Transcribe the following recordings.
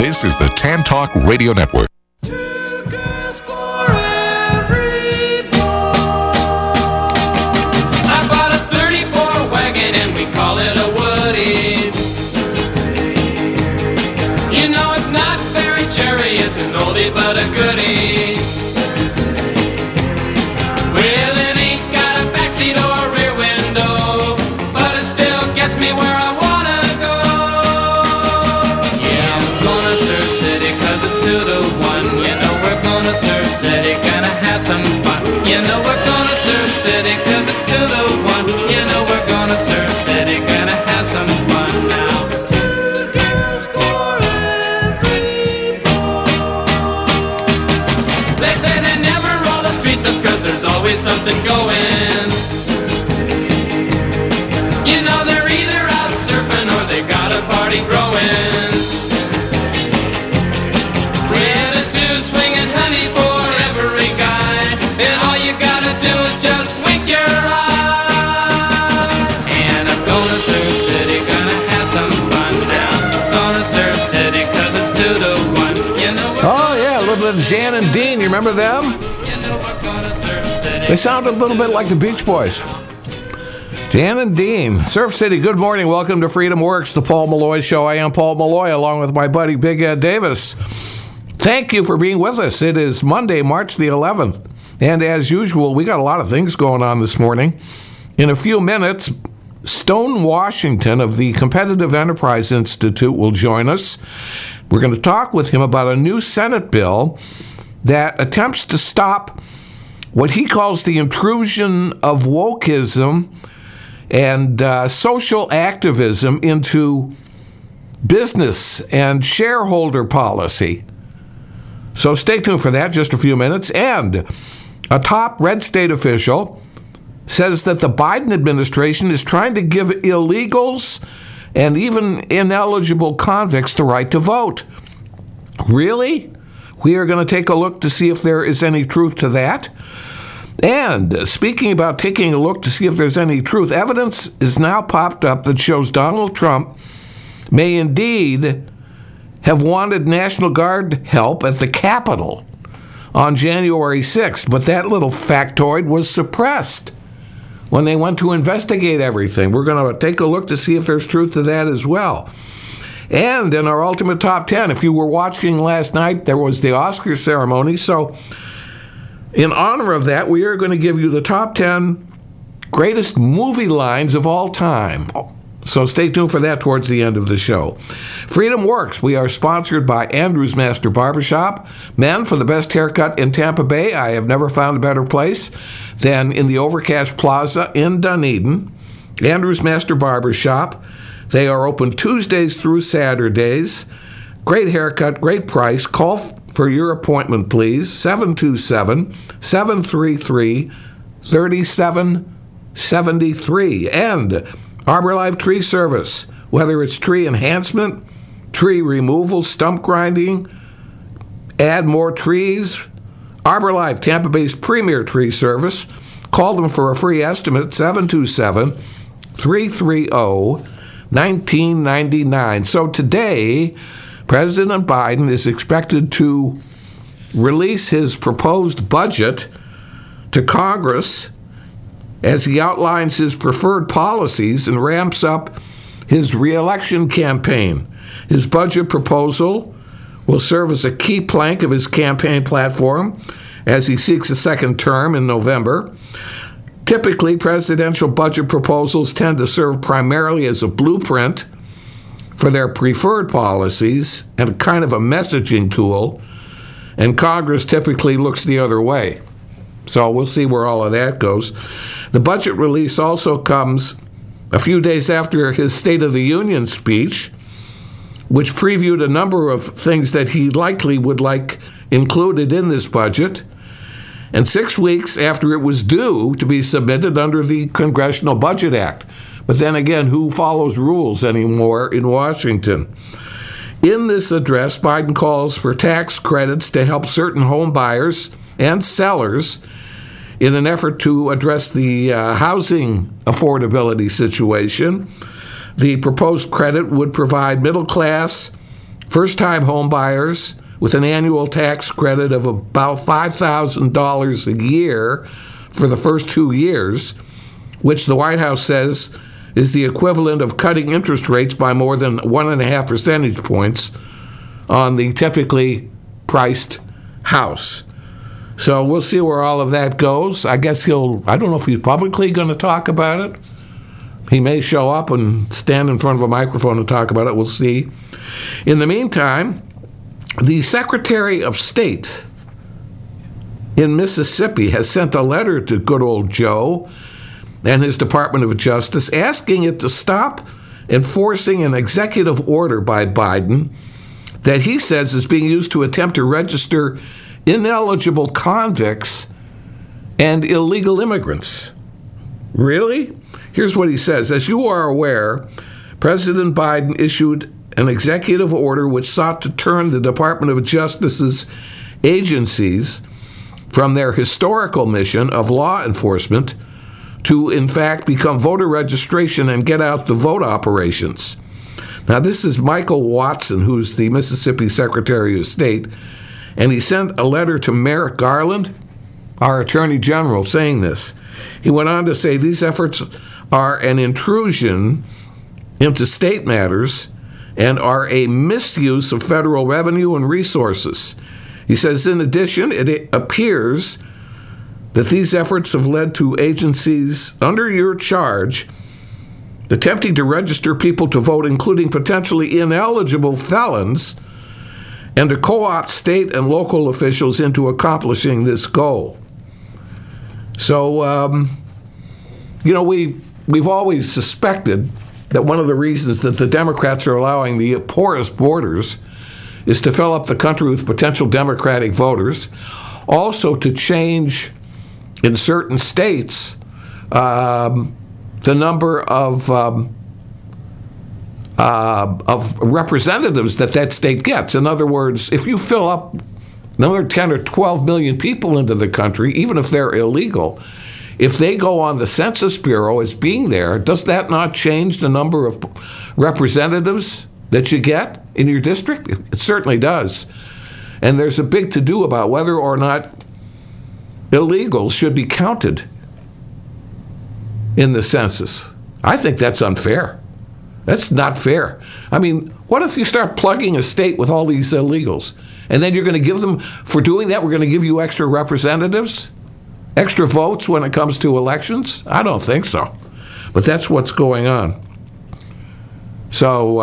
This is the Tan Talk Radio Network. It's an oldie but a goodie. Well, it ain't got a backseat or a rear window, but it still gets me where I wanna go. Yeah, I'm gonna Surf City 'cause it's 2-1. You know we're gonna Surf City, gonna have some fun. You know we're gonna Surf City 'cause it's 2-1. You know we're gonna Surf City, gonna have some fun now. Cause there's always something going. You know they're either out surfing or they got a party growing. Yeah, there's two swinging honeys for every guy, and all you gotta do is just wink your eye. And I'm gonna Surf City, gonna have some fun now. Gonna Surf City 'cause it's 2-1. You know. Oh yeah, a little bit of Jan and Dean. You remember them? They sound a little bit like the Beach Boys. Jan and Dean, Surf City, good morning. Welcome to Freedom Works, the Paul Malloy Show. I am Paul Malloy, along with my buddy Big Ed Davis. Thank you for being with us. It is Monday, March the 11th. And as usual, we got a lot of things going on this morning. In a few minutes, Stone Washington of the Competitive Enterprise Institute will join us. We're going to talk with him about a new Senate bill that attempts to stop what he calls the intrusion of wokeism and social activism into business and shareholder policy. So stay tuned for that, just a few minutes. And a top red state official says that the Biden administration is trying to give illegals and even ineligible convicts the right to vote. Really? We are going to take a look to see if there is any truth to that. And speaking about taking a look to see if there's any truth, evidence is now popped up that shows Donald Trump may indeed have wanted National Guard help at the Capitol on January 6th, but that little factoid was suppressed when they went to investigate everything. We're going to take a look to see if there's truth to that as well. And in our Ultimate Top 10, if you were watching last night, there was the Oscar ceremony, so in honor of that, we are going to give you the top 10 greatest movie lines of all time. So stay tuned for that towards the end of the show. Freedom Works. We are sponsored by Andrews Master Barbershop. Men, for the best haircut in Tampa Bay, I have never found a better place than in the Overcast Plaza in Dunedin. Andrews Master Barbershop. They are open Tuesdays through Saturdays. Great haircut, great price. Call for your appointment, please. 727-733-3773. And Arbor Life Tree Service. Whether it's tree enhancement, tree removal, stump grinding, add more trees. Arbor Life, Tampa Bay's premier tree service. Call them for a free estimate, 727-330-1999. So today, President Biden is expected to release his proposed budget to Congress as he outlines his preferred policies and ramps up his reelection campaign. His budget proposal will serve as a key plank of his campaign platform as he seeks a second term in November. Typically, presidential budget proposals tend to serve primarily as a blueprint for their preferred policies and a kind of a messaging tool, and Congress typically looks the other way. So we'll see where all of that goes. The budget release also comes a few days after his State of the Union speech, which previewed a number of things that he likely would like included in this budget, and 6 weeks after it was due to be submitted under the Congressional Budget Act. But then again, who follows rules anymore in Washington? In this address, Biden calls for tax credits to help certain home buyers and sellers in an effort to address the housing affordability situation. The proposed credit would provide middle-class first-time home buyers with an annual tax credit of about $5,000 a year for the first 2 years, which the White House says is the equivalent of cutting interest rates by more than 1.5 percentage points on the typically priced house. So we'll see where all of that goes. I guess I don't know if he's publicly going to talk about it. He may show up and stand in front of a microphone and talk about it. We'll see. In the meantime, the Secretary of State in Mississippi has sent a letter to good old Joe and his Department of Justice asking it to stop enforcing an executive order by Biden that he says is being used to attempt to register ineligible convicts and illegal immigrants. Really? Here's what he says. As you are aware, President Biden issued an executive order which sought to turn the Department of Justice's agencies from their historical mission of law enforcement to, in fact, become voter registration and get out the vote operations. Now, this is Michael Watson, who's the Mississippi Secretary of State, and he sent a letter to Merrick Garland, our Attorney General, saying this. He went on to say these efforts are an intrusion into state matters and are a misuse of federal revenue and resources. He says, in addition, it appears that these efforts have led to agencies under your charge attempting to register people to vote, including potentially ineligible felons, and to co-opt state and local officials into accomplishing this goal. So, we've always suspected that one of the reasons that the Democrats are allowing the porous borders is to fill up the country with potential Democratic voters, also to change in certain states the number of representatives that state gets. In other words, if you fill up another 10 or 12 million people into the country, even if they're illegal, if they go on the Census Bureau as being there, does that not change the number of representatives that you get in your district? It certainly does. And there's a big to-do about whether or not illegals should be counted in the census. I think that's unfair. That's not fair. I mean, what if you start plugging a state with all these illegals, and then you're going to give them, for doing that, we're going to give you extra representatives? Extra votes when it comes to elections? I don't think so. But that's what's going on. So,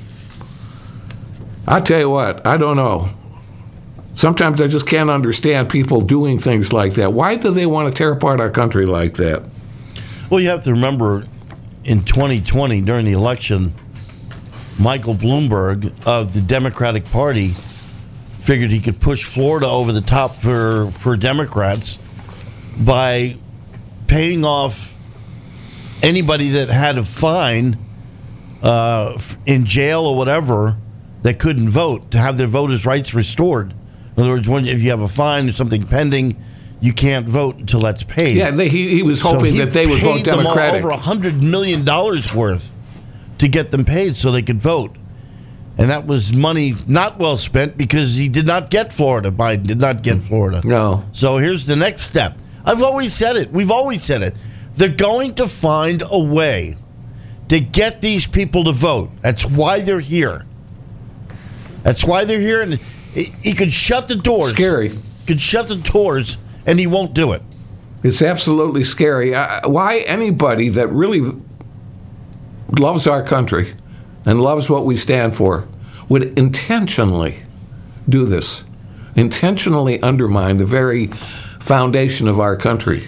I'll tell you what, I don't know. Sometimes I just can't understand people doing things like that. Why do they want to tear apart our country like that? Well, you have to remember, in 2020, during the election, Michael Bloomberg of the Democratic Party figured he could push Florida over the top for Democrats by paying off anybody that had a fine in jail or whatever that couldn't vote, to have their voters' rights restored. In other words, if you have a fine or something pending, you can't vote until that's paid. Yeah, he was hoping that they would vote Democratic. Over $100 million worth to get them paid so they could vote. And that was money not well spent because he did not get Florida. Biden did not get Florida. No. So here's the next step. I've always said it. We've always said it. They're going to find a way to get these people to vote. That's why they're here. That's why they're here. And he could shut the doors. Scary. Could shut the doors, and he won't do it. It's absolutely scary. Why anybody that really loves our country and loves what we stand for would intentionally do this, intentionally undermine the very foundation of our country.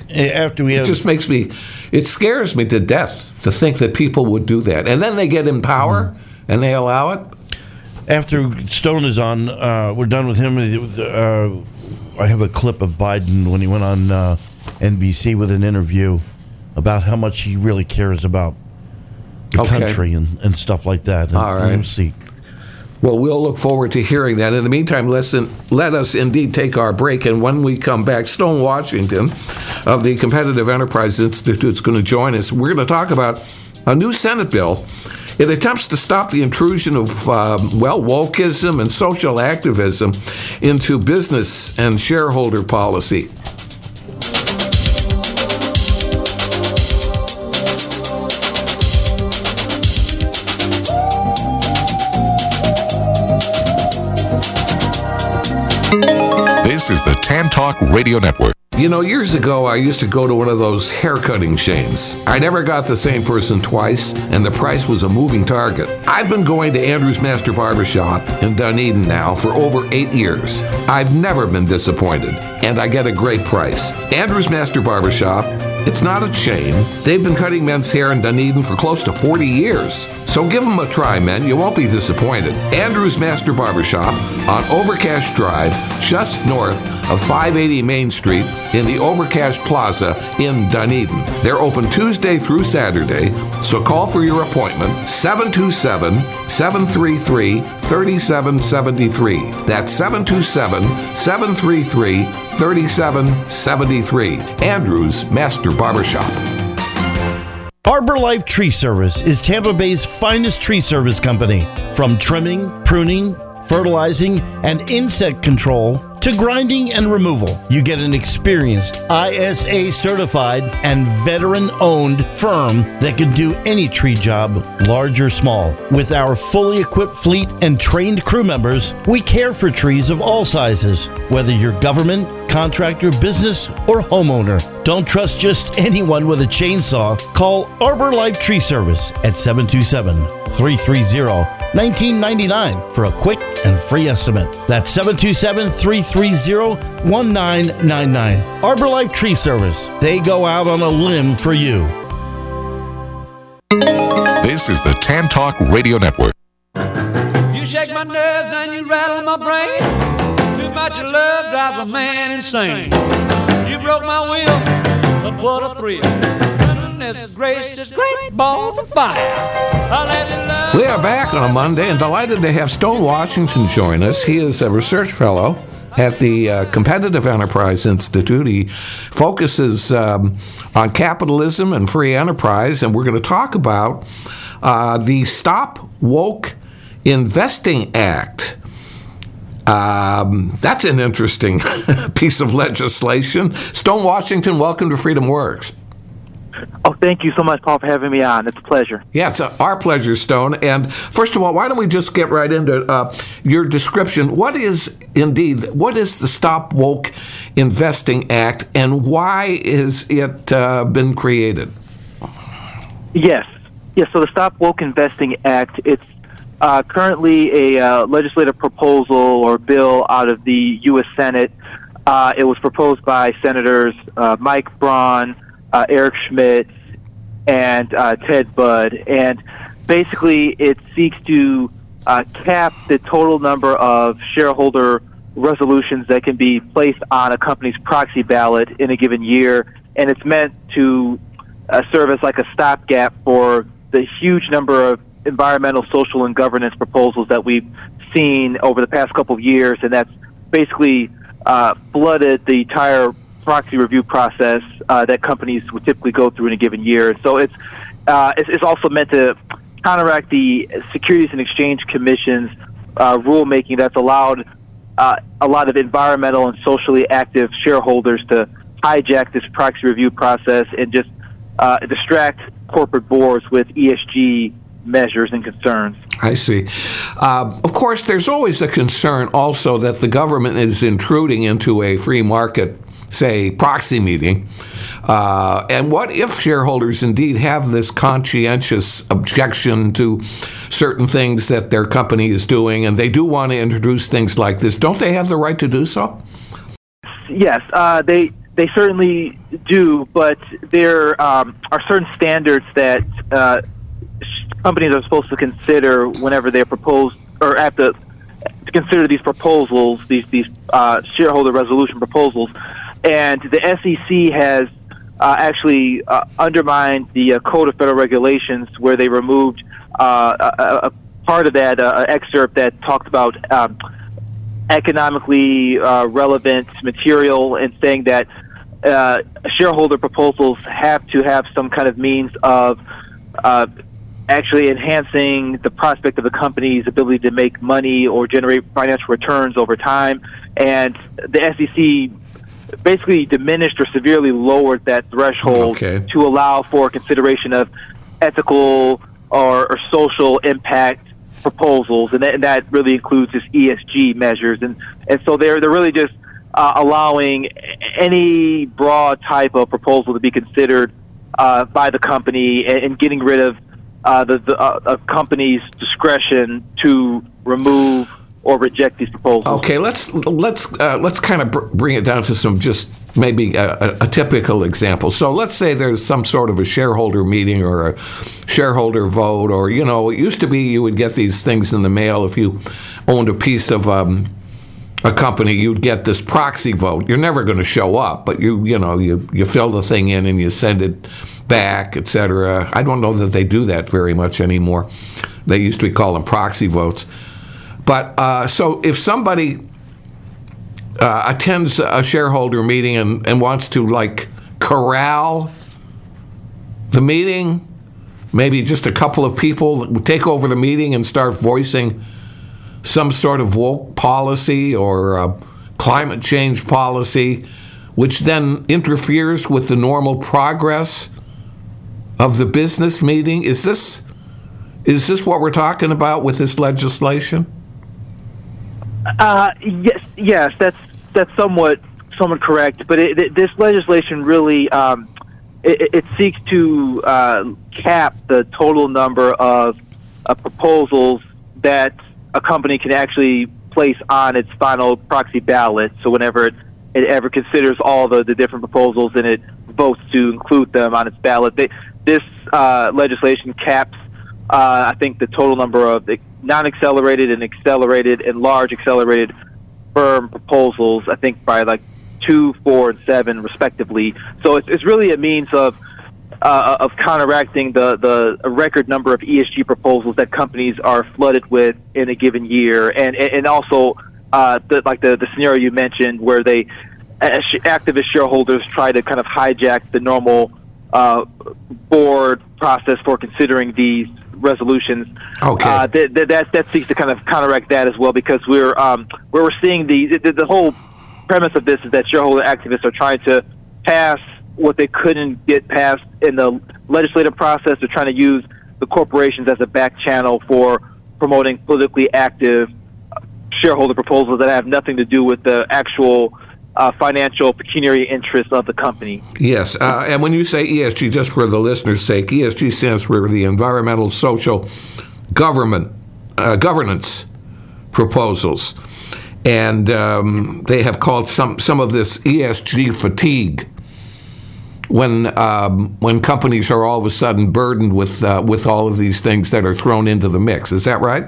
It scares me to death to think that people would do that. And then they get in power and they allow it. After Stone is on, we're done with him. I have a clip of Biden when he went on NBC with an interview about how much he really cares about the country and stuff like that. All right. We'll see. Well, we'll look forward to hearing that. In the meantime, let us indeed take our break. And when we come back, Stone Washington of the Competitive Enterprise Institute is going to join us. We're going to talk about a new Senate bill It attempts to stop the intrusion of, wokeism and social activism into business and shareholder policy. This is the Tan Talk Radio Network. You know, years ago, I used to go to one of those haircutting chains. I never got the same person twice, and the price was a moving target. I've been going to Andrew's Master Barbershop in Dunedin now for over 8 years. I've never been disappointed, and I get a great price. Andrew's Master Barbershop, it's not a chain. They've been cutting men's hair in Dunedin for close to 40 years. So give them a try, men. You won't be disappointed. Andrew's Master Barbershop on Overcash Drive, just north of 580 Main Street in the Overcash Plaza in Dunedin. They're open Tuesday through Saturday, so call for your appointment, 727-733-3773. That's 727-733-3773. Andrew's Master Barbershop. Arbor Life Tree Service is Tampa Bay's finest tree service company. From trimming, pruning, fertilizing, and insect control to grinding and removal, you get an experienced, ISA certified, and veteran-owned firm that can do any tree job, large or small. With our fully equipped fleet and trained crew members, we care for trees of all sizes, whether you're government, contractor, business, or homeowner. Don't trust just anyone with a chainsaw. Call Arbor Life Tree Service at 727-330-1999 for a quick and free estimate. That's 727-330-1999. Arbor Life Tree Service. They go out on a limb for you. This is the Tan Talk Radio Network. You shake my nerves and you rattle my brain. Too much of love drives a man insane. You broke my will, but what a thrill. Goodness gracious, great balls of fire. I let you love. We are back on a Monday and delighted to have Stone Washington join us. He is a research fellow at the Competitive Enterprise Institute. He focuses on capitalism and free enterprise, and we're going to talk about the Stop Woke Investing Act. That's an interesting piece of legislation. Stone Washington, welcome to Freedom Works. Oh, thank you so much, Paul, for having me on. It's a pleasure. Yeah, it's our pleasure, Stone. And first of all, why don't we just get right into your description? What is the Stop Woke Investing Act, and why is it been created? Yes. So the Stop Woke Investing Act, it's currently a legislative proposal or bill out of the U.S. Senate. It was proposed by Senators Mike Braun, Eric Schmidt, and Ted Budd. And basically it seeks to cap the total number of shareholder resolutions that can be placed on a company's proxy ballot in a given year. And it's meant to serve as like a stopgap for the huge number of environmental, social, and governance proposals that we've seen over the past couple of years. And that's basically flooded the entire proxy review process that companies would typically go through in a given year. So it's also meant to counteract the Securities and Exchange Commission's rulemaking that's allowed a lot of environmental and socially active shareholders to hijack this proxy review process and just distract corporate boards with ESG measures and concerns. I see. Of course, there's always a concern also that the government is intruding into a free market, say, proxy meeting. And what if shareholders indeed have this conscientious objection to certain things that their company is doing, and they do want to introduce things like this? Don't they have the right to do so? Yes, they certainly do, but there are certain standards that companies are supposed to consider whenever they propose or have to consider these proposals, these shareholder resolution proposals. And the SEC has actually undermined the Code of Federal Regulations, where they removed a part of that excerpt that talked about economically relevant material, and saying that shareholder proposals have to have some kind of means of actually enhancing the prospect of the company's ability to make money or generate financial returns over time. And the SEC basically diminished or severely lowered that threshold to allow for consideration of ethical or social impact proposals, and that really includes just ESG measures. And so they're really just allowing any broad type of proposal to be considered by the company, and getting rid of the company's discretion to remove or reject these proposals. Okay, let's kind of bring it down to some just maybe a typical example. So let's say there's some sort of a shareholder meeting or a shareholder vote, or it used to be you would get these things in the mail if you owned a piece of a company. You'd get this proxy vote. You're never going to show up, but you fill the thing in and you send it back, etc. I don't know that they do that very much anymore. They used to be calling proxy votes. But so if somebody attends a shareholder meeting and wants to corral the meeting, maybe just a couple of people take over the meeting and start voicing some sort of woke policy or climate change policy, which then interferes with the normal progress of the business meeting. Is this what we're talking about with this legislation? Yes, that's somewhat correct. But this legislation really it seeks to cap the total number of proposals that a company can actually place on its final proxy ballot. So whenever it ever considers all the different proposals and it votes to include them on its ballot, this legislation caps, I think, the total number of non-accelerated and accelerated and large accelerated firm proposals, I think, by 2, 4, and 7 respectively. So it's really a means of counteracting the record number of ESG proposals that companies are flooded with in a given year, and also the scenario you mentioned where they activist shareholders try to kind of hijack the normal board process for considering these resolutions. Okay. That seeks to kind of counteract that as well, because we're seeing the whole premise of this is that shareholder activists are trying to pass what they couldn't get passed in the legislative process. They're trying to use the corporations as a back channel for promoting politically active shareholder proposals that have nothing to do with the actual financial pecuniary interests of the company. Yes, and when you say ESG, just for the listeners' sake, ESG stands for the environmental, social, governance proposals, and they have called some of this ESG fatigue. When companies are all of a sudden burdened with all of these things that are thrown into the mix, is that right?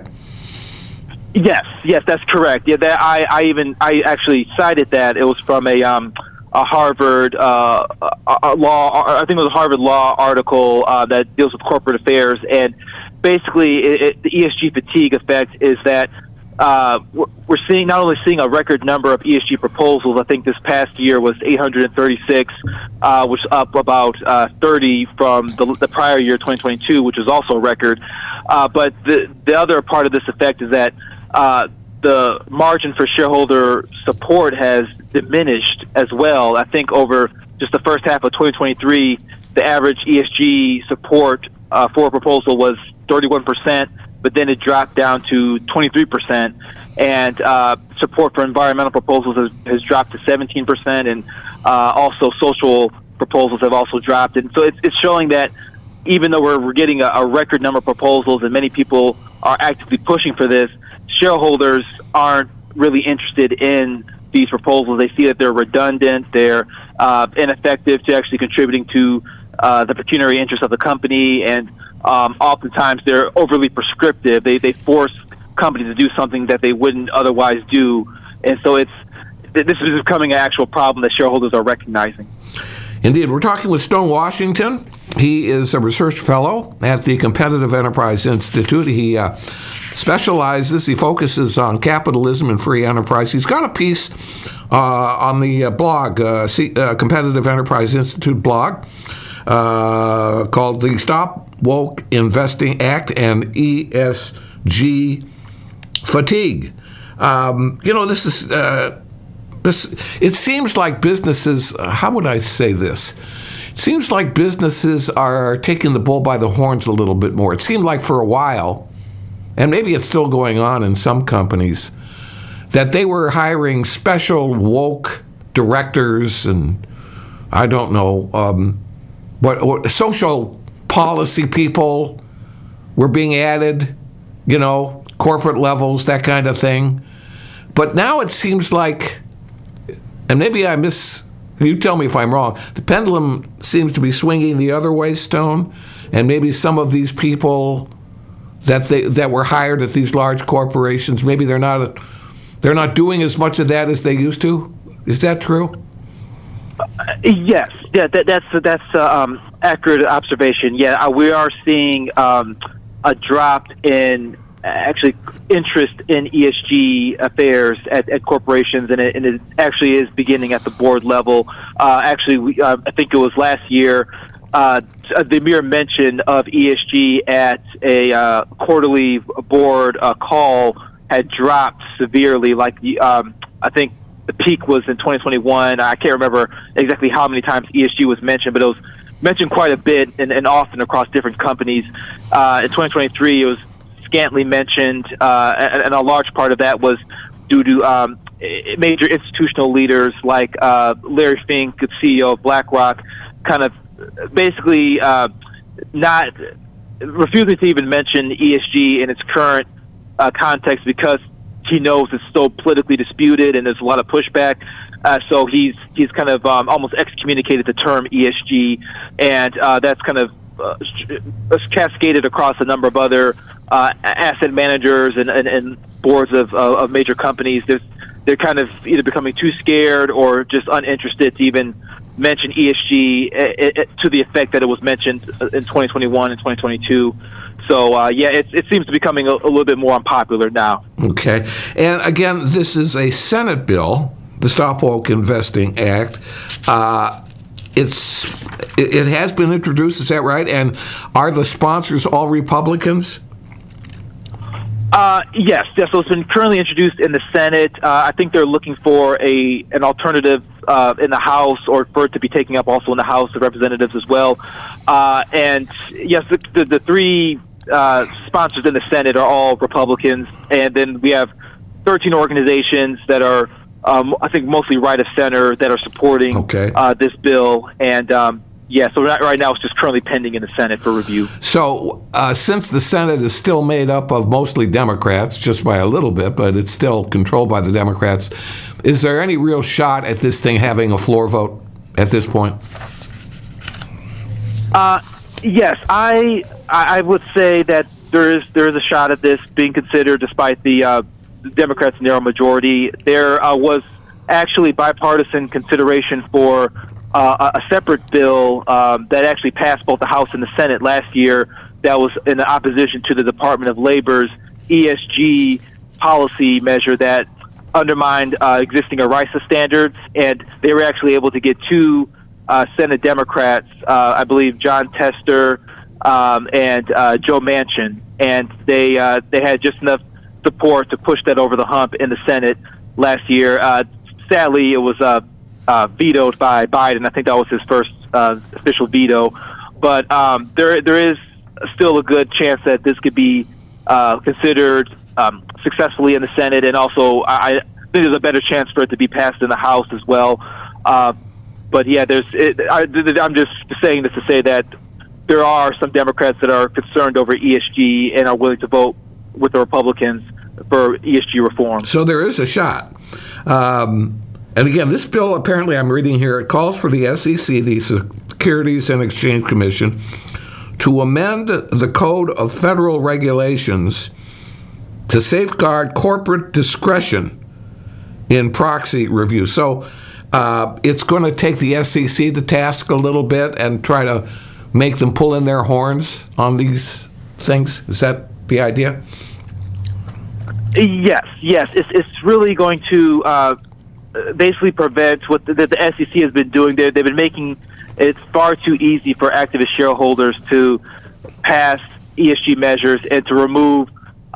Yes, that's correct. Yeah, I actually cited that. It was from a Harvard law. I think it was a Harvard law article that deals with corporate affairs, and basically, the ESG fatigue effect is that we're not only seeing a record number of ESG proposals. I think this past year was 836, which is up about 30 from the prior year, 2022, which is also a record. But the other part of this effect is that the margin for shareholder support has diminished as well. I think over just the first half of 2023, the average ESG support for a proposal was 31%, but then it dropped down to 23%. And support for environmental proposals has dropped to 17%, and also social proposals have also dropped. And so it's showing that even though we're getting a record number of proposals and many people are actively pushing for this, shareholders aren't really interested in these proposals. They see that they're redundant, they're ineffective to actually contributing to the pecuniary interests of the company, and oftentimes they're overly prescriptive. They force companies to do something that they wouldn't otherwise do. And so this is becoming an actual problem that shareholders are recognizing. Indeed. We're talking with Stone Washington. He is a research fellow at the Competitive Enterprise Institute. He he focuses on capitalism and free enterprise. He's got a piece on the blog, Competitive Enterprise Institute blog, called the Stop Woke Investing Act and ESG fatigue. This is this. It seems like businesses. How would I say this? It seems like businesses are taking the bull by the horns a little bit more. It seemed like for a while, and maybe it's still going on in some companies, that they were hiring special woke directors and I don't know what social policy people were being added, corporate levels, that kind of thing. But now it seems like, and maybe you tell me if I'm wrong, the pendulum seems to be swinging the other way, Stone, and maybe some of these people that were hired at these large corporations, maybe they're not doing as much of that as they used to. Is that true? Yes, yeah, that's accurate observation. Yeah, we are seeing a drop in actually interest in ESG affairs at corporations, and it actually is beginning at the board level. I think it was last year, the mere mention of ESG at a quarterly board call had dropped severely. Like I think the peak was in 2021. I can't remember exactly how many times ESG was mentioned, but it was mentioned quite a bit and often across different companies. In 2023, it was scantily mentioned, and a large part of that was due to major institutional leaders like Larry Fink, the CEO of BlackRock, kind of basically not refusing to even mention ESG in its current context because he knows it's so politically disputed and there's a lot of pushback. So he's kind of almost excommunicated the term ESG, and that's kind of cascaded across a number of other asset managers and boards of major companies. They're kind of either becoming too scared or just uninterested to even mention ESG to the effect that it was mentioned in 2021 and 2022. So, it seems to be becoming a little bit more unpopular now. Okay. And again, this is a Senate bill, the Stop Woke Investing Act. It has been introduced, is that right? And are the sponsors all Republicans? Yes. So it's been currently introduced in the Senate. I think they're looking for an alternative in the House, or for it to be taken up also in the House of Representatives as well. And yes, the three sponsors in the Senate are all Republicans, and then we have 13 organizations that are, I think, mostly right of center that are supporting this bill. And so right now it's just currently pending in the Senate for review. So since the Senate is still made up of mostly Democrats, just by a little bit, but it's still controlled by the Democrats, is there any real shot at this thing having a floor vote at this point? Yes, I would say that there is a shot at this being considered, despite the Democrats' narrow majority. There was actually bipartisan consideration for a separate bill that actually passed both the House and the Senate last year that was in opposition to the Department of Labor's ESG policy measure that undermined existing ERISA standards, and they were actually able to get two Senate Democrats, I believe John Tester and Joe Manchin, and they had just enough support to push that over the hump in the Senate last year. Sadly, it was vetoed by Biden. I think that was his first official veto. But there is still a good chance that this could be considered successfully in the Senate, and also I think there's a better chance for it to be passed in the House as well. But yeah, I'm just saying this to say that there are some Democrats that are concerned over ESG and are willing to vote with the Republicans for ESG reform. So there is a shot. And again, this bill, apparently I'm reading here, it calls for the SEC, the Securities and Exchange Commission, to amend the Code of Federal Regulations to safeguard corporate discretion in proxy review. So it's going to take the SEC to task a little bit and try to make them pull in their horns on these things. Is that the idea? Yes. It's really going to basically prevent what the SEC has been doing. They've been making it far too easy for activist shareholders to pass ESG measures and to remove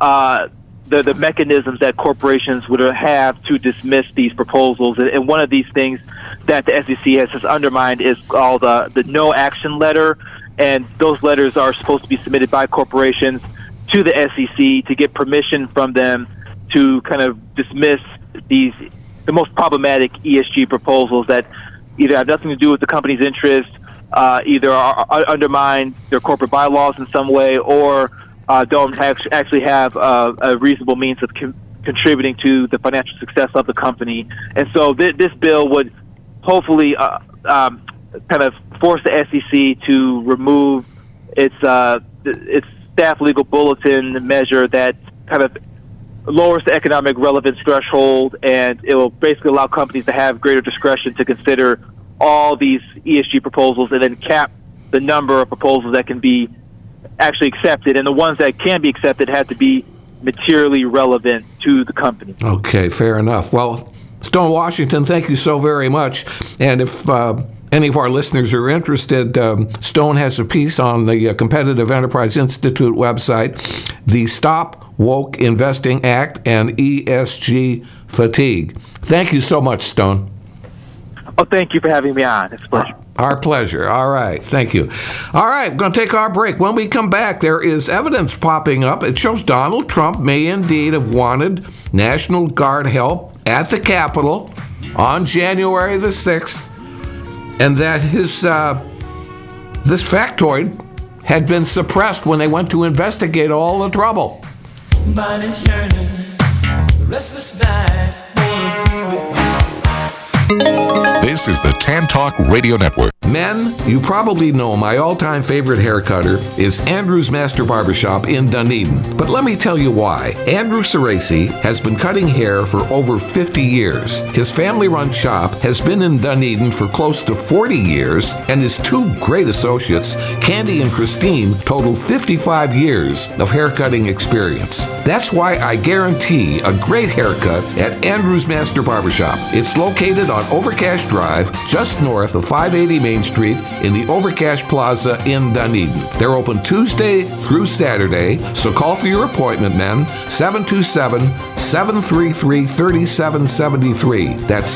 the mechanisms that corporations would have to dismiss these proposals. And one of these things that the SEC has undermined is called the no action letter. And those letters are supposed to be submitted by corporations to the SEC to get permission from them to kind of dismiss the most problematic ESG proposals that either have nothing to do with the company's interest, either undermine their corporate bylaws in some way, or don't actually have a reasonable means of contributing to the financial success of the company. And so this bill would hopefully kind of force the SEC to remove its staff legal bulletin measure that kind of lowers the economic relevance threshold, and it will basically allow companies to have greater discretion to consider all these ESG proposals and then cap the number of proposals that can be actually accepted, and the ones that can be accepted have to be materially relevant to the company. Okay, fair enough. Well, Stone Washington, thank you so very much. And if any of our listeners are interested, Stone has a piece on the Competitive Enterprise Institute website, the Stop Woke Investing Act and ESG Fatigue. Thank you so much, Stone. Oh, thank you for having me on. It's a pleasure. Our pleasure. All right. Thank you. All right. We're going to take our break. When we come back, there is evidence popping up. It shows Donald Trump may indeed have wanted National Guard help at the Capitol on January the 6th, and that his this factoid had been suppressed when they went to investigate all the trouble. Mine is yearning, restless night, wanna be with you. This is the Tan Talk Radio Network. Men, you probably know my all-time favorite hair cutter is Andrew's Master Barbershop in Dunedin. But let me tell you why. Andrew Ceresi has been cutting hair for over 50 years. His family-run shop has been in Dunedin for close to 40 years, and his two great associates, Candy and Christine, total 55 years of haircutting experience. That's why I guarantee a great haircut at Andrew's Master Barbershop. It's located on Overcash Drive, just north of 580 Main Street in the Overcash Plaza in Dunedin. They're open Tuesday through Saturday, so call for your appointment, men. 727-733-3773. That's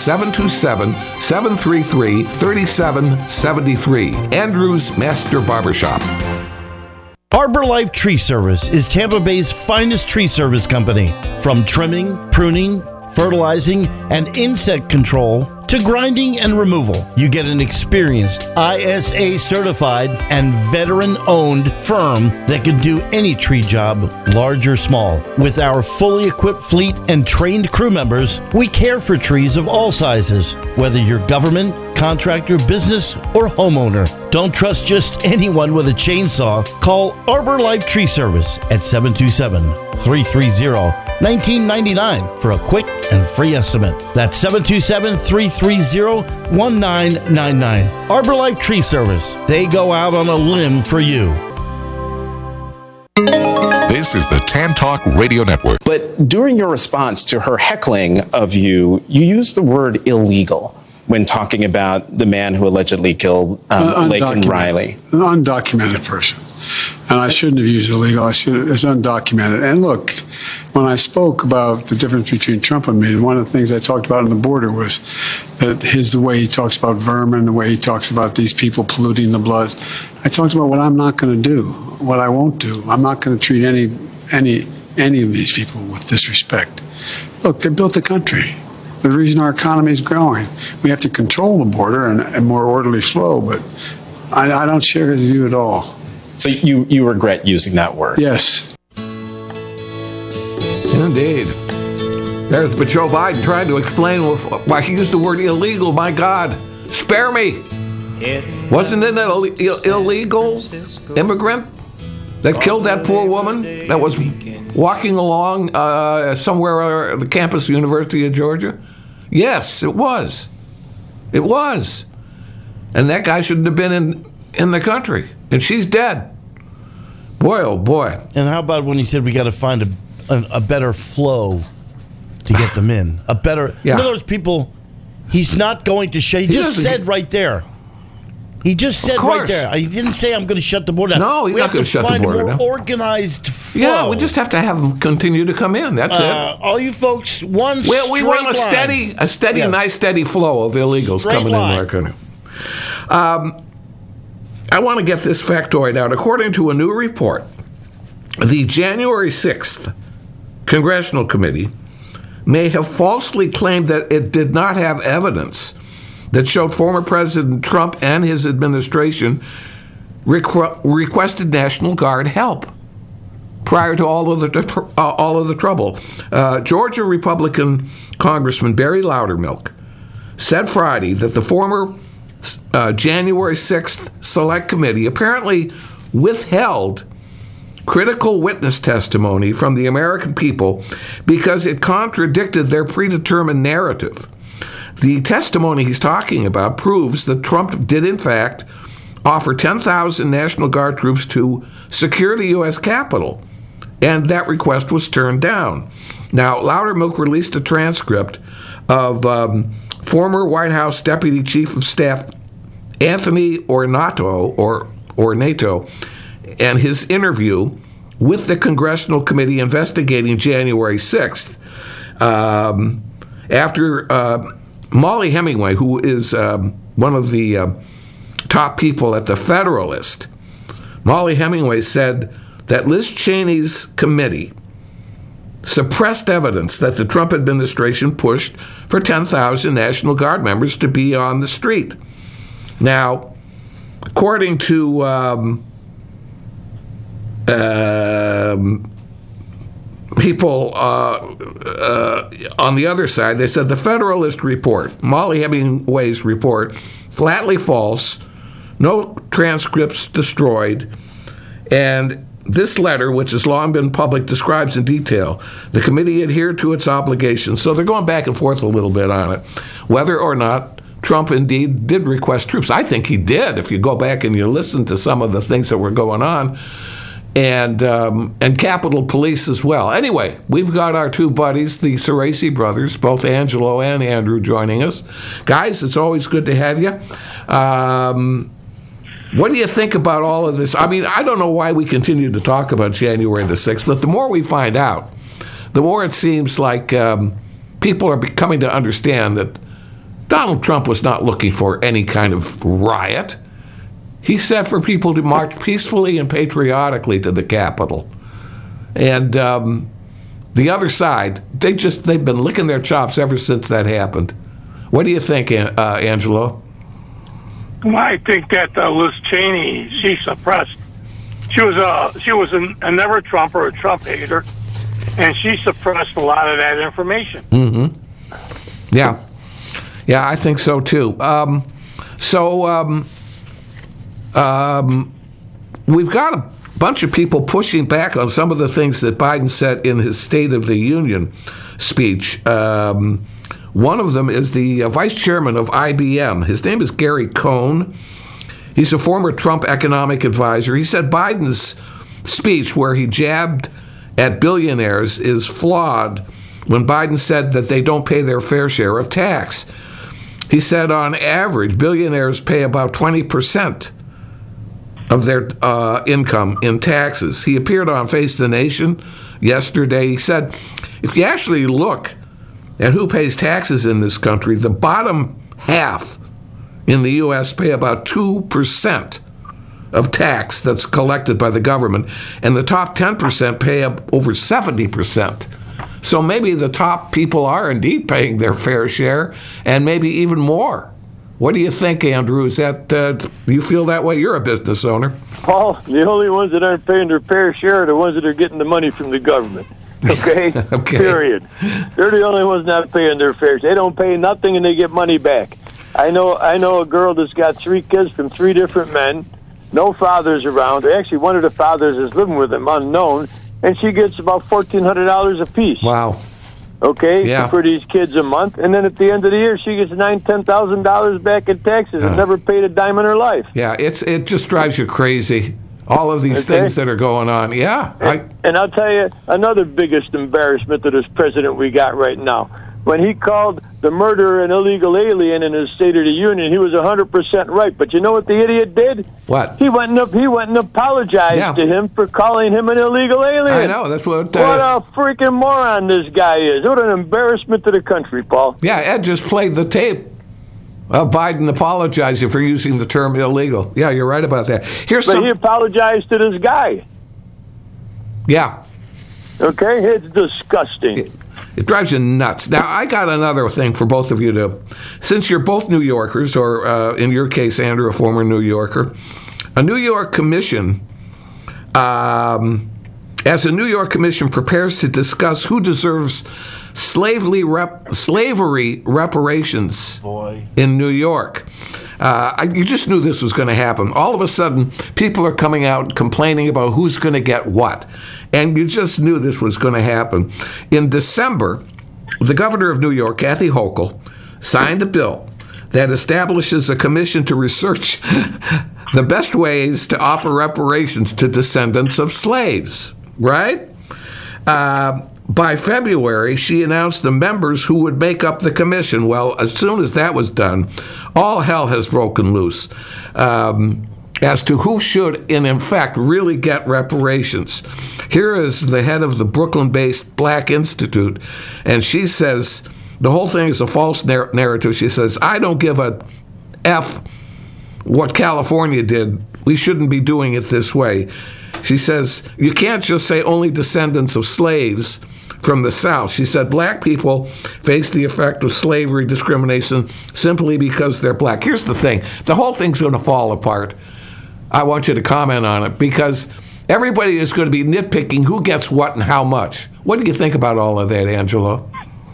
727-733-3773. Andrew's Master Barbershop. Arbor Life Tree Service is Tampa Bay's finest tree service company. From trimming, pruning, fertilizing, and insect control to grinding and removal, you get an experienced, ISA certified, and veteran-owned firm that can do any tree job, large or small. With our fully equipped fleet and trained crew members, we care for trees of all sizes, whether you're government, contractor, business, or homeowner. Don't trust just anyone with a chainsaw. Call Arbor Life Tree Service at 727-330-1999 for a quick and free estimate. That's 727-330-1999. Arbor Life Tree Service. They go out on a limb for you. This is the Tan Talk Radio Network. But during your response to her heckling of you, you used the word illegal when talking about the man who allegedly killed Laken Riley. An undocumented person. And I shouldn't have used illegal. It's undocumented. And look, when I spoke about the difference between Trump and me, one of the things I talked about on the border was that the way he talks about vermin, the way he talks about these people polluting the blood. I talked about what I'm not going to do, what I won't do. I'm not going to treat any of these people with disrespect. Look, they built the country. The reason our economy is growing. We have to control the border and more orderly flow, but I don't share his view at all. So you regret using that word? Yes. Indeed. There's Joe Biden trying to explain why he used the word illegal. My God, spare me. Wasn't it an illegal immigrant that killed that poor woman that was walking along somewhere at the campus of the University of Georgia? Yes, it was. It was. And that guy shouldn't have been in the country. And she's dead. Boy, oh boy. And how about when he said we got to find a better flow to get them in? A better... Yeah. In other words, people... He's not going to show... He just said right there. He just said course. right there. He didn't say I'm going to shut the border down. No, he's we not have gonna to shut the find border a more down. organized flow. Yeah, we just have to have them continue to come in. That's it. All you folks, one We straight want a line. steady, Yes. nice, steady flow of illegals Straight coming line. in our country. I want to get this factoid out. According to a new report, the January 6th Congressional Committee may have falsely claimed that it did not have evidence that showed former President Trump and his administration requested National Guard help prior to all of the trouble. Georgia Republican Congressman Barry Loudermilk said Friday that the former January 6th Select Committee apparently withheld critical witness testimony from the American people because it contradicted their predetermined narrative. The testimony he's talking about proves that Trump did, in fact, offer 10,000 National Guard troops to secure the U.S. Capitol, and that request was turned down. Now, Loudermilk released a transcript of former White House Deputy Chief of Staff Anthony Ornato and his interview with the Congressional Committee investigating January 6th after Molly Hemingway, who is one of the top people at the Federalist, Molly Hemingway said that Liz Cheney's committee suppressed evidence that the Trump administration pushed for 10,000 National Guard members to be on the street. Now, according to people on the other side, they said the Federalist report, Molly Hemingway's report, flatly false, no transcripts destroyed, and this letter, which has long been public, describes in detail the committee adhered to its obligations. So they're going back and forth a little bit on it, whether or not Trump indeed did request troops. I think he did, if you go back and you listen to some of the things that were going on, and Capitol Police as well. Anyway, we've got our two buddies, the Ceresi brothers, both Angelo and Andrew, joining us. Guys, it's always good to have you. What do you think about all of this? I mean, I don't know why we continue to talk about January the 6th, but the more we find out, the more it seems like people are coming to understand that Donald Trump was not looking for any kind of riot. He said for people to march peacefully and patriotically to the Capitol. And the other side, they've been licking their chops ever since that happened. What do you think, Angelo? Well, I think that Liz Cheney, she suppressed. She was a never Trump or a Trump hater, and she suppressed a lot of that information. Mm-hmm. Yeah, I think so too. We've got a bunch of people pushing back on some of the things that Biden said in his State of the Union speech. One of them is the vice chairman of IBM. His name is Gary Cohn. He's a former Trump economic advisor. He said Biden's speech where he jabbed at billionaires is flawed when Biden said that they don't pay their fair share of tax. He said on average, billionaires pay about 20% of their income in taxes. He appeared on Face the Nation yesterday. He said, if you actually look at who pays taxes in this country, the bottom half in the U.S. pay about 2% of tax that's collected by the government, and the top 10% pay up over 70%. So maybe the top people are indeed paying their fair share, and maybe even more. What do you think, Andrew? Is that do you feel that way? You're a business owner. Paul, the only ones that aren't paying their fair share are the ones that are getting the money from the government. Okay? Okay. Period. They're the only ones not paying their fair share. They don't pay nothing and they get money back. I know a girl that's got 3 kids from 3 different men, no fathers around. Actually, one of the fathers is living with them, unknown, and she gets about $1,400 a piece. Wow. Okay, Yeah. for these kids a month, and then at the end of the year, she gets $9,000-$10,000 back in taxes and never paid a dime in her life. Yeah, it just drives you crazy. All of these things that are going on. Yeah. And I'll tell you another biggest embarrassment to this president we got right now. when he called the murderer an illegal alien in his State of the Union, he was 100% right. But you know what the idiot did? What? He went and apologized to him for calling him an illegal alien. I know. That's what. What a freaking moron this guy is. What an embarrassment to the country, Paul. Yeah, Ed just played the tape of Biden apologizing for using the term illegal. Yeah, you're right about that. He apologized to this guy. Yeah. Okay? It's disgusting. It drives you nuts. Now, I got another thing for both of you to, since you're both New Yorkers, or in your case, Andrew, a former New Yorker, a New York commission, as a New York commission prepares to discuss who deserves slavery reparations in New York. You just knew this was going to happen. All of a sudden, people are coming out complaining about who's going to get what. And you just knew this was going to happen. In December, the governor of New York, Kathy Hochul, signed a bill that establishes a commission to research the best ways to offer reparations to descendants of slaves, right? By February, she announced the members who would make up the commission. Well, as soon as that was done, all hell has broken loose as to who should, in fact, really get reparations. Here is the head of the Brooklyn-based Black Institute, and she says the whole thing is a false narrative. She says, I don't give a F what California did. We shouldn't be doing it this way. She says, you can't just say only descendants of slaves from the South. She said, black people face the effect of slavery discrimination simply because they're black. Here's the thing. The whole thing's going to fall apart. I want you to comment on it because everybody is going to be nitpicking who gets what and how much. What do you think about all of that, Angelo?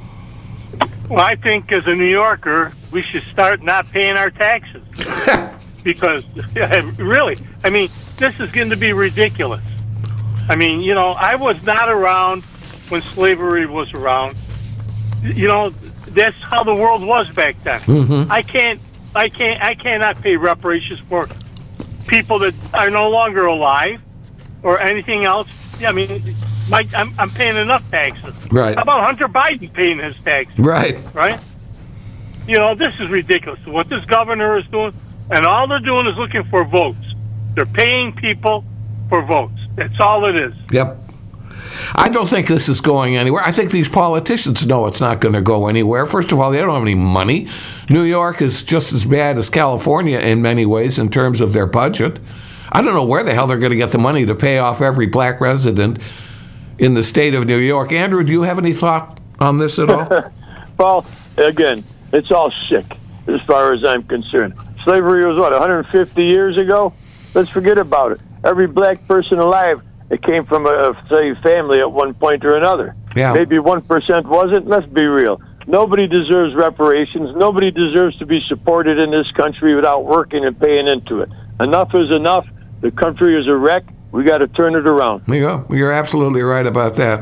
Well, I think as a New Yorker, we should start not paying our taxes. Because, really, I mean, this is going to be ridiculous. I mean, you know, I was not around when slavery was around. You know, that's how the world was back then. Mm-hmm. I cannot pay reparations for people that are no longer alive or anything else. I mean, I'm paying enough taxes. Right. How about Hunter Biden paying his taxes? Right. Right? You know, this is ridiculous. What this governor is doing, and all they're doing is looking for votes. They're paying people for votes. That's all it is. Yep. I don't think this is going anywhere. I think these politicians know it's not going to go anywhere. First of all, they don't have any money. New York is just as bad as California in many ways in terms of their budget. I don't know where the hell they're going to get the money to pay off every black resident in the state of New York. Andrew, do you have any thought on this at all? Well, again, it's all sick as far as I'm concerned. Slavery was, 150 years ago? Let's forget about it. Every black person alive, it came from a slave family at one point or another. Yeah. Maybe 1% wasn't. Let's be real. Nobody deserves reparations. Nobody deserves to be supported in this country without working and paying into it. Enough is enough. The country is a wreck. We got to turn it around. There you go. You're absolutely right about that.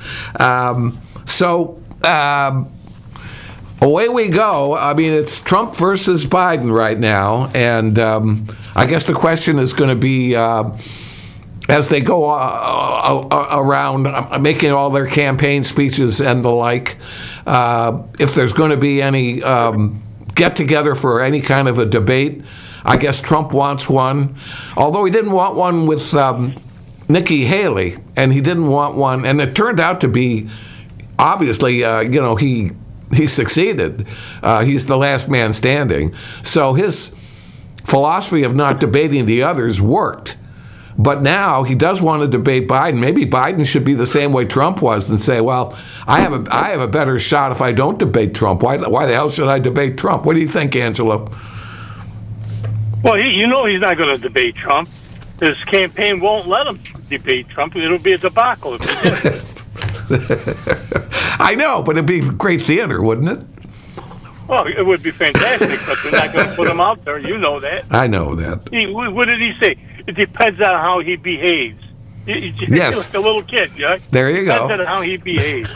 Away we go. I mean, it's Trump versus Biden right now. And I guess the question is going to be, as they go around making all their campaign speeches and the like, if there's going to be any get-together for any kind of a debate. I guess Trump wants one, although he didn't want one with Nikki Haley, and he didn't want one, and it turned out to be, obviously, he succeeded. He's the last man standing. So his philosophy of not debating the others worked. But now he does want to debate Biden. Maybe Biden should be the same way Trump was and say, well, I have a better shot if I don't debate Trump. Why the hell should I debate Trump? What do you think, Angelo? Well, he's not going to debate Trump. His campaign won't let him debate Trump. It'll be a debacle if he did. I know, but it'd be great theater, wouldn't it? Well, it would be fantastic, but they're not going to put him out there. You know that. I know that. What did he say? It depends on how he behaves. Yes. Like a little kid, yeah? There you go. Depends on how he behaves.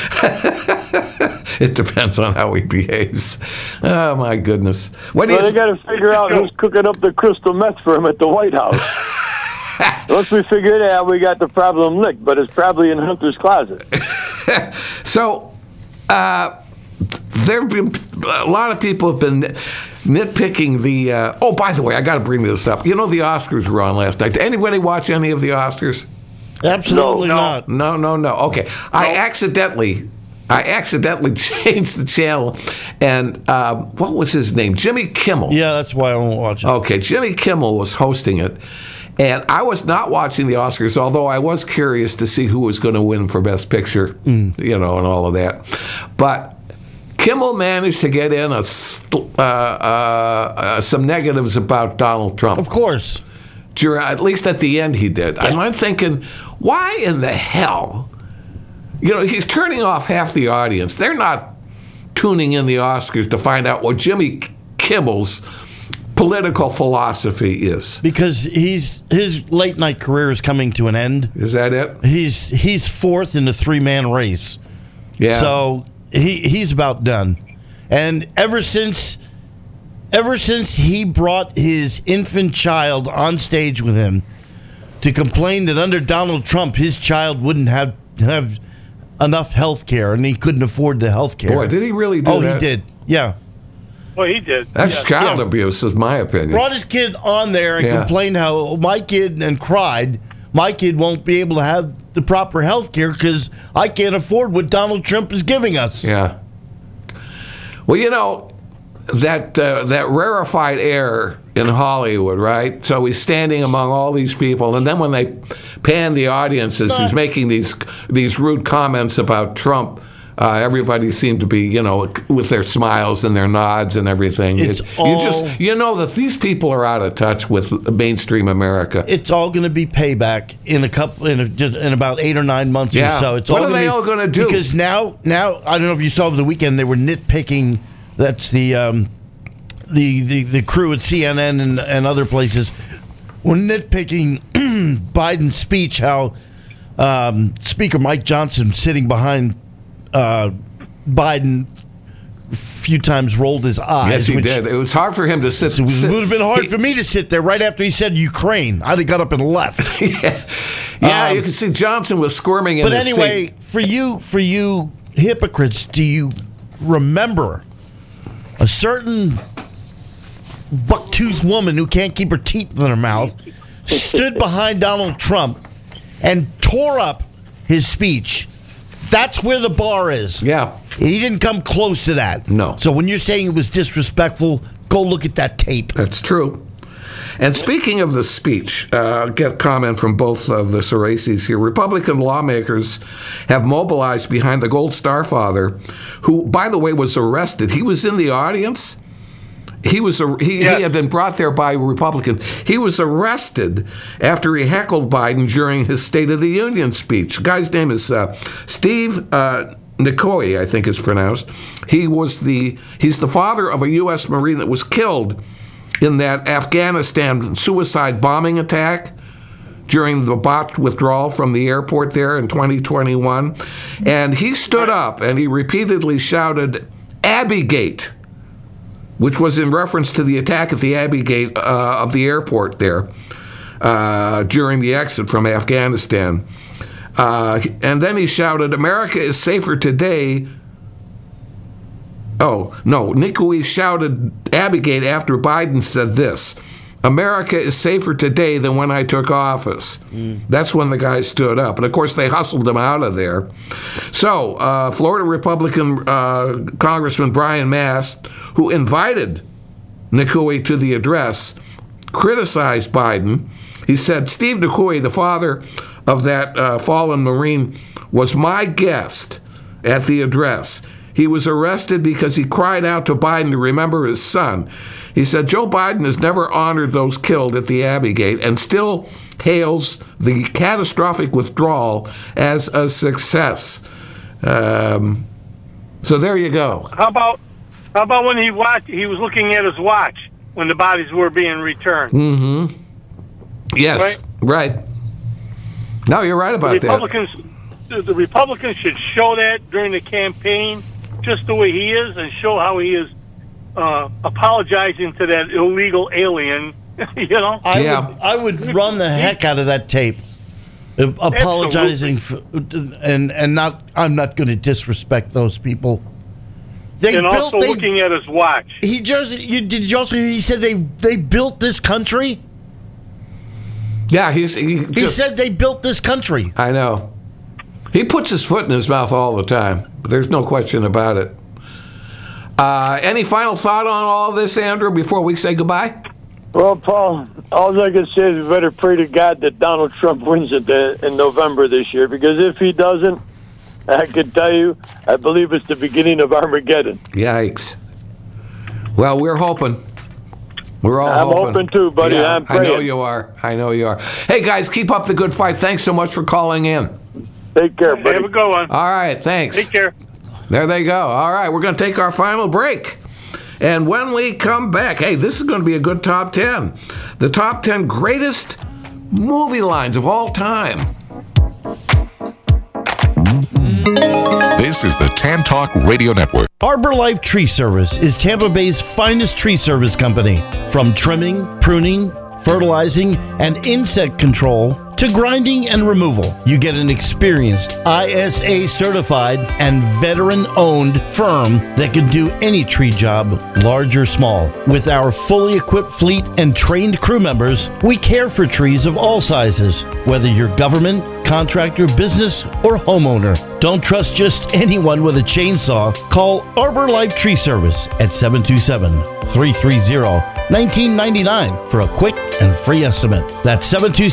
It depends on how he behaves. Oh, my goodness. They got to figure out who's cooking up the crystal meth for him at the White House. Once we figure it out, we got the problem licked, but it's probably in Hunter's closet. So, there have been a lot of people have been nitpicking the. Oh, by the way, I got to bring this up. You know, the Oscars were on last night. Did anybody watch any of the Oscars? Absolutely not. No. Okay, I accidentally changed the channel, and what was his name? Jimmy Kimmel. Yeah, that's why I won't watch it. Okay, Jimmy Kimmel was hosting it, and I was not watching the Oscars, although I was curious to see who was going to win for Best Picture, and all of that. But Kimmel managed to get in some negatives about Donald Trump. Of course. At least at the end he did. Yeah. And I'm thinking, why in the hell? He's turning off half the audience. They're not tuning in the Oscars to find out what Jimmy Kimmel's political philosophy is. Because his late night career is coming to an end. Is that it? He's fourth in the 3-man race. Yeah. So he's about done. And ever since he brought his infant child on stage with him to complain that under Donald Trump his child wouldn't have enough health care and he couldn't afford the health care. Boy, did he really do that? Oh, he did. Yeah. Well, he did. That's child abuse, is my opinion. Brought his kid on there and complained how my kid won't be able to have the proper health care because I can't afford what Donald Trump is giving us. Yeah. Well, that rarefied air in Hollywood, right? So he's standing among all these people, and then when they pan the audiences, he's making these rude comments about Trump. Everybody seemed to be, with their smiles and their nods and everything. You know that these people are out of touch with mainstream America. It's all going to be payback in about 8 or 9 months or so. What are they all going to do? Because now I don't know if you saw over the weekend they were nitpicking. That's the crew at CNN and other places were nitpicking Biden's speech. How Speaker Mike Johnson sitting behind Biden a few times rolled his eyes. Yes, he did. It was hard for him to sit. It would have been hard for me to sit there right after he said Ukraine. I'd have got up and left. Yeah, you can see Johnson was squirming in his seat. But anyway, for you hypocrites, do you remember a certain buck-toothed woman who can't keep her teeth in her mouth stood behind Donald Trump and tore up his speech? That's where the bar is. Yeah. He didn't come close to that. No. So when you're saying it was disrespectful, go look at that tape. That's true. And speaking of the speech, get comment from both of the Saraces here. Republican lawmakers have mobilized behind the Gold Star father, who, by the way, was arrested. He was in the audience. He had been brought there by Republicans. He was arrested after he heckled Biden during his State of the Union speech. The guy's name is Steve Nicoy, I think it's pronounced. He's the father of a U.S. Marine that was killed in that Afghanistan suicide bombing attack during the botched withdrawal from the airport there in 2021. And he stood up and he repeatedly shouted, "Abbey-gate," which was in reference to the attack at the Abbey Gate of the airport there during the exit from Afghanistan. And then he shouted, "America is safer today." Oh, no, Nicoy shouted Abbey Gate after Biden said this: "America is safer today than when I took office." That's when the guy stood up. And, of course, they hustled him out of there. So Florida Republican Congressman Brian Mast, who invited Nicoy to the address, criticized Biden. He said, "Steve Nicoy, the father of that fallen Marine, was my guest at the address. He was arrested because he cried out to Biden to remember his son." He said, "Joe Biden has never honored those killed at the Abbey Gate and still hails the catastrophic withdrawal as a success." So there you go. How about when he was looking at his watch when the bodies were being returned? Mm-hmm. Yes, right. No, you're right about that. The Republicans should show that during the campaign, just the way he is, and show how he is apologizing to that illegal alien. I would run the heck out of that tape, apologizing for, and not. I'm not going to disrespect those people. also looking at his watch. Did you also hear he said they built this country? Yeah, he said they built this country. I know. He puts his foot in his mouth all the time. There's no question about it. Any final thought on all of this, Andrew, before we say goodbye? Well, Paul, all I can say is we better pray to God that Donald Trump wins it in November this year, because if he doesn't, I can tell you, I believe it's the beginning of Armageddon. Yikes. Well, we're hoping. We're all I'm hoping. hoping too, buddy. Yeah, I'm praying. I know you are. Hey, guys, keep up the good fight. Thanks so much for calling in. Take care, buddy. Have a good one. All right, thanks. Take care. There they go. All right, we're going to take our final break. And when we come back, hey, this is going to be a good top 10. The top 10 greatest movie lines of all time. This is the Tan Talk Radio Network. Arbor Life Tree Service is Tampa Bay's finest tree service company. From trimming, pruning, fertilizing, and insect control to grinding and removal, you get an experienced, ISA certified, and veteran-owned firm that can do any tree job, large or small. With our fully equipped fleet and trained crew members, we care for trees of all sizes, whether you're government, contractor, business, or homeowner. Don't trust just anyone with a chainsaw. Call Arbor Life Tree Service at 727-330-1999 for a quick and free estimate. That's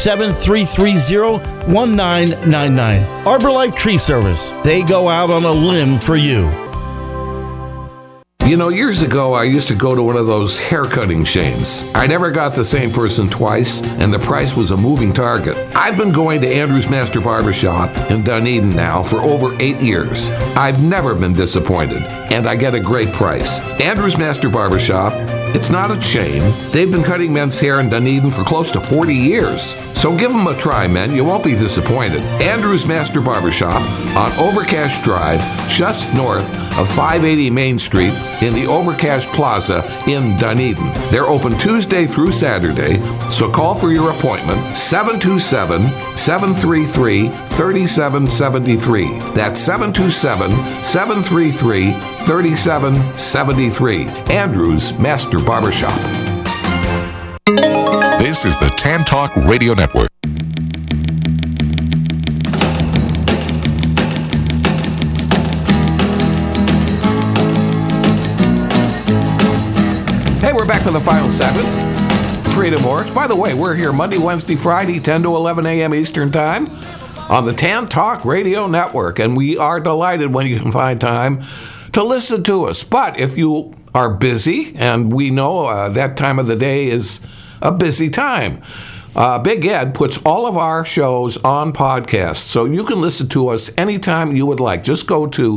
727-330-1999. Arbor Life Tree Service. They go out on a limb for you. You know, years ago, I used to go to one of those haircutting chains. I never got the same person twice, and the price was a moving target. I've been going to Andrew's Master Barbershop in Dunedin now for over 8 years. I've never been disappointed, and I get a great price. Andrew's Master Barbershop, it's not a chain. They've been cutting men's hair in Dunedin for close to 40 years. So give them a try, men. You won't be disappointed. Andrew's Master Barbershop on Overcash Drive, just north of 580 Main Street in the Overcash Plaza in Dunedin. They're open Tuesday through Saturday, so call for your appointment, 727-733-3773. That's 727-733-3773. Andrew's Master Barbershop. This is the Tan Talk Radio Network. Hey, we're back for the final segment. Freedom Works. By the way, we're here Monday, Wednesday, Friday, 10 to 11 a.m. Eastern Time on the Tan Talk Radio Network. And we are delighted when you can find time to listen to us. But if you are busy, and we know that time of the day is a busy time, Big Ed puts all of our shows on podcast, so you can listen to us anytime you would like. Just go to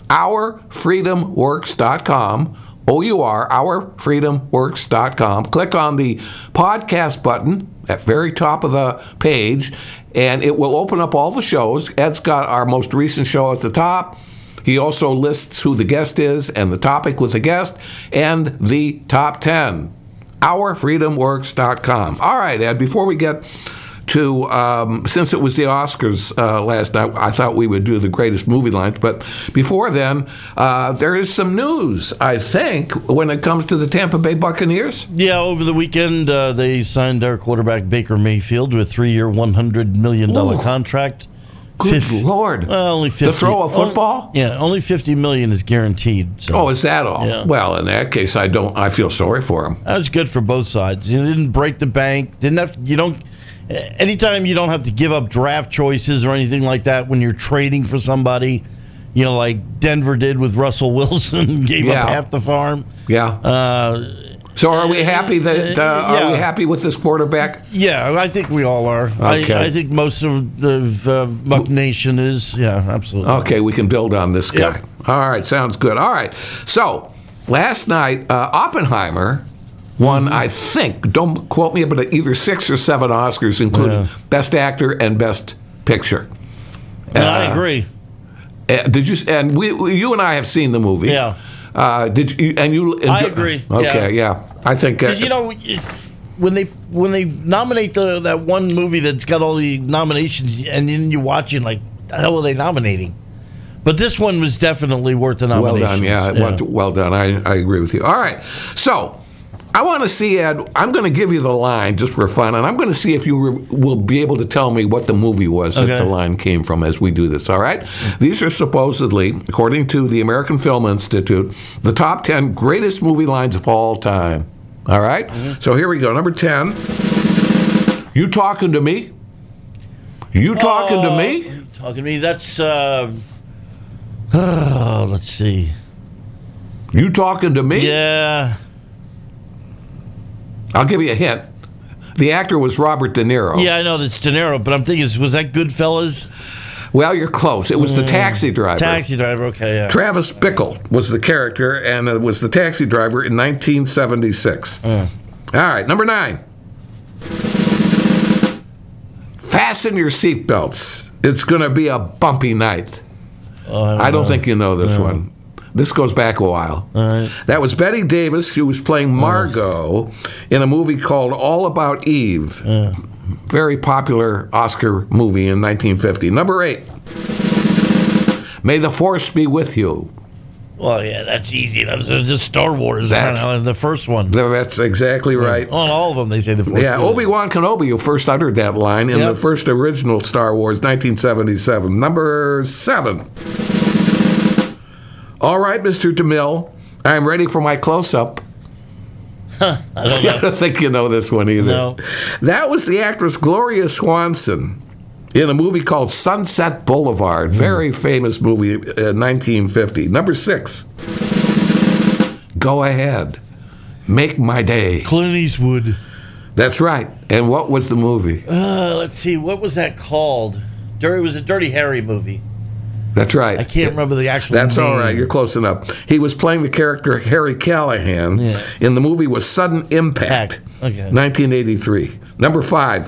ourfreedomworks.com, ourfreedomworks.com. Click on the podcast button at the very top of the page, and it will open up all the shows. Ed's got our most recent show at the top. He also lists who the guest is and the topic with the guest and the top 10. ourfreedomworks.com. All right, Ed, before we get to, since it was the Oscars last night, I thought we would do the greatest movie lines. But before then, there is some news, I think, when it comes to the Tampa Bay Buccaneers. Yeah, over the weekend, they signed our quarterback Baker Mayfield to a 3-year, $100 million contract. Good Lord. Only 50. To throw a football? Only $50 million is guaranteed. So. Oh, is that all? Yeah. Well, in that case, I feel sorry for him. That was good for both sides. You didn't break the bank. Anytime you don't have to give up draft choices or anything like that when you're trading for somebody, like Denver did with Russell Wilson, gave up half the farm. Yeah. So are we happy that are we happy with this quarterback? Yeah, I think we all are. Okay. I think most of the Buck Nation is. Yeah, absolutely. Okay, we can build on this guy. Yep. All right, sounds good. All right. So last night, Oppenheimer won, I think, don't quote me, but either 6 or 7 Oscars, including Best Actor and Best Picture. I agree. Did you? And you and I have seen the movie. Yeah. Did you? And you? I agree. Okay, yeah. I think because when they nominate that one movie that's got all the nominations, and then you watch it like, the hell are they nominating? But this one was definitely worth the Well nomination. done, yeah. Well done. I agree with you. All right. So, I want to see, Ed, I'm going to give you the line just for fun, and I'm going to see if you will be able to tell me what the movie was that the line came from as we do this, all right? These are supposedly, according to the American Film Institute, the top 10 greatest movie lines of all time. All right? So here we go. Number 10, you talking to me? You talking to me? Talking to me? That's, let's see. You talking to me? Yeah. I'll give you a hint. The actor was Robert De Niro. Yeah, I know that's De Niro, but I'm thinking, was that Goodfellas? Well, you're close. It was the taxi driver. Taxi driver, okay, yeah. Travis Bickle was the character, and it was the taxi driver in 1976. All right, number 9. Fasten your seatbelts. It's going to be a bumpy night. I don't think you know this one. This goes back a while. That was Bette Davis, who was playing Margot in a movie called All About Eve. Very popular Oscar movie in 1950. Number 8. May the Force be with you. Well, yeah, that's easy. That was just Star Wars. The first one. That's exactly right. On all of them, they say the Force. Yeah, Obi-Wan Kenobi, who first uttered that line in the first original Star Wars, 1977. Number 7. All right, Mr. DeMille, I'm ready for my close-up. I don't think you know this one either. No. That was the actress Gloria Swanson in a movie called Sunset Boulevard. Very famous movie, 1950. Number 6. Go ahead. Make my day. Clint Eastwood. That's right. And what was the movie? Let's see. What was that called? It was a Dirty Harry movie. That's right. I can't remember the actual name. That's all right. You're close enough. He was playing the character Harry Callahan. In the movie was Sudden Impact, 1983. Number 5.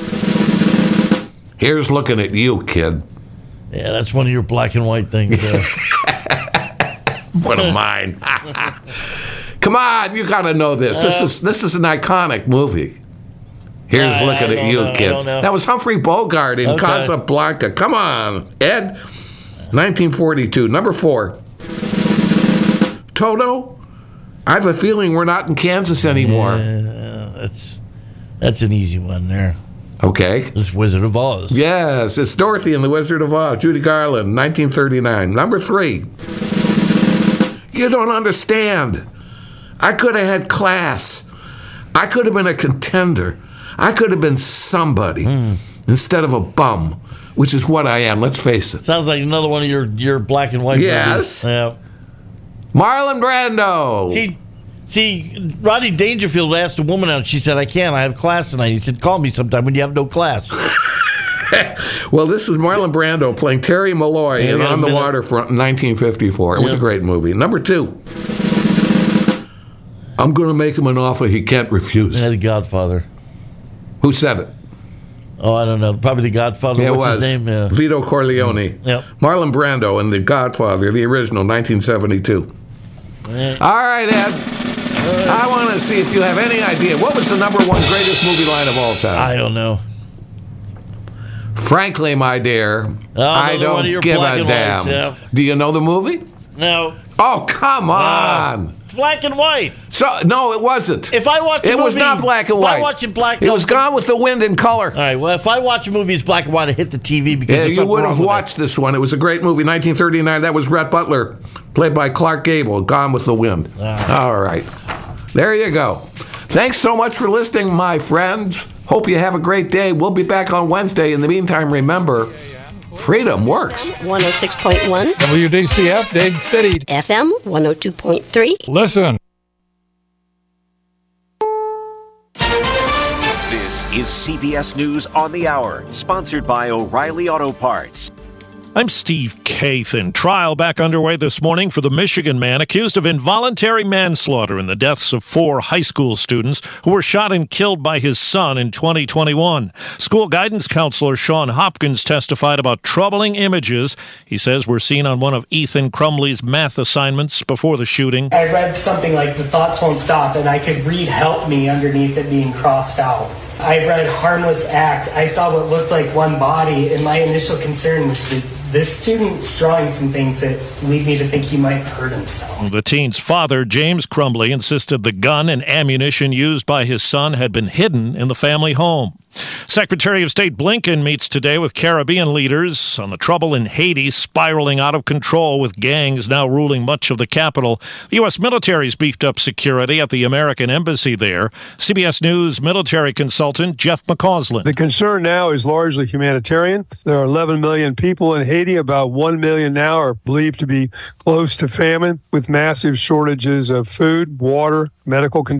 Here's looking at you, kid. Yeah, that's one of your black and white things. One of mine. Come on, you got to know this. This is an iconic movie. Here's looking at you, kid. That was Humphrey Bogart in Casablanca. Come on, Ed. 1942. Number 4. Toto, I have a feeling we're not in Kansas anymore. Yeah, that's an easy one there. Okay. It's Wizard of Oz. Yes, it's Dorothy in The Wizard of Oz. Judy Garland, 1939. Number 3. You don't understand. I could have had class. I could have been a contender. I could have been somebody instead of a bum. Which is what I am, let's face it. Sounds like another one of your black and white movies. Yeah. Marlon Brando. See, Rodney Dangerfield asked a woman out, she said, I can't, I have class tonight. He said, call me sometime when you have no class. Well, this is Marlon Brando playing Terry Malloy in On the Waterfront in 1954. It was a great movie. Number 2. I'm going to make him an offer he can't refuse. The Godfather. Who said it? Oh, I don't know. Probably The Godfather. Yeah, What's his name? Yeah. Vito Corleone. Yep. Marlon Brando in The Godfather, the original, 1972. All right, Ed. I want to see if you have any idea. What was the number 1 greatest movie line of all time? I don't know. Frankly, my dear, I don't give a damn. Yeah. Do you know the movie? No. Oh, come on. It's black and white. So no, it wasn't. If I watch a movie... It was not black and white. If I watch it black and white... It was Gone with the Wind in color. All right, well, if I watch a movie it's black and white, I hit the TV because there's you something would wrong have with watched this one. It was a great movie, 1939. That was Rhett Butler, played by Clark Gable, Gone with the Wind. All right. There you go. Thanks so much for listening, my friends. Hope you have a great day. We'll be back on Wednesday. In the meantime, remember, freedom works. 106.1 WDCF, Dade City. FM 102.3. Listen. This is CBS News on the Hour, sponsored by O'Reilly Auto Parts. I'm Steve Kathan. Trial back underway this morning for the Michigan man accused of involuntary manslaughter in the deaths of 4 high school students who were shot and killed by his son in 2021. School guidance counselor Sean Hopkins testified about troubling images he says were seen on one of Ethan Crumley's math assignments before the shooting. I read something like, "The thoughts won't stop," and I could read "help me" underneath it being crossed out. I read harmless act. I saw what looked like one body, and my initial concern was that this student's drawing some things that lead me to think he might hurt himself. The teen's father, James Crumbly, insisted the gun and ammunition used by his son had been hidden in the family home. Secretary of State Blinken meets today with Caribbean leaders on the trouble in Haiti spiraling out of control with gangs now ruling much of the capital. The U.S. military's beefed up security at the American embassy there. CBS News military consultant Jeff McCausland. The concern now is largely humanitarian. There are 11 million people in Haiti. About 1 million now are believed to be close to famine, with massive shortages of food, water, medical conditions.